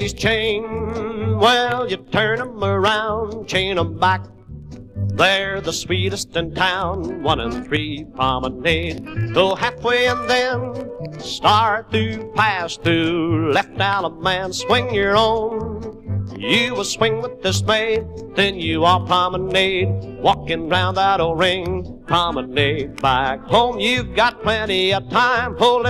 lady's chain. Well, you turn 'em around, chain 'em back. They're the sweetest in town. 1 and 3 promenade. Go halfway and then start through, pass through. Left Alabama, swing your own. You will swing with dismay, then you all promenade. Walking round that old ring, promenade back home. You've got plenty of time, pulling